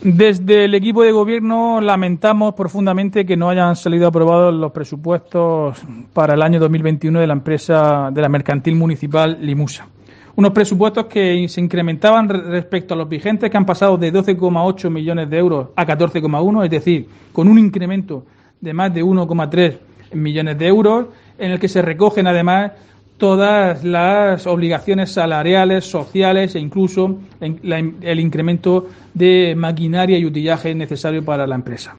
Desde el equipo de gobierno lamentamos profundamente que no hayan salido aprobados los presupuestos para el año 2021 de la empresa de la mercantil municipal Limusa. Unos presupuestos que se incrementaban respecto a los vigentes, que han pasado de 12,8 millones de euros a 14,1, es decir, con un incremento de más de 1,3 millones de euros, en el que se recogen además todas las obligaciones salariales, sociales e incluso el incremento de maquinaria y utillaje necesario para la empresa.